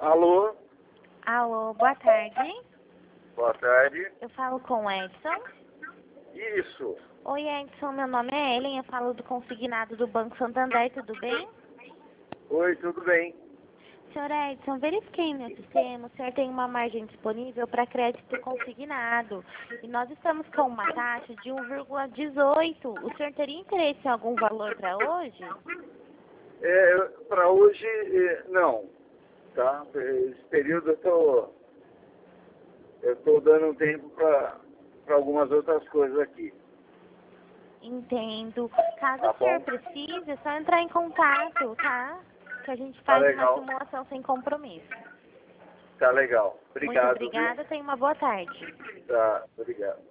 Alô? Alô, boa tarde. Boa tarde. Eu falo com o Edson. Isso. Oi, Edson, meu nome é Ellen, eu falo do consignado do Banco Santander, tudo bem? Oi, tudo bem? Senhor Edson, verifiquei no sistema, o senhor tem uma margem disponível para crédito consignado. E nós estamos com uma taxa de 1,18. O senhor teria interesse em algum valor para hoje? Para hoje, não. Tá? Esse período eu tô dando um tempo para algumas outras coisas aqui. Entendo. Caso Tá o senhor bom? precise, é só entrar em contato, tá? Que a gente Tá faz uma legal. simulação sem compromisso. Tá legal. Muito Obrigado, viu? obrigada, tenha uma boa tarde. Tá, obrigado.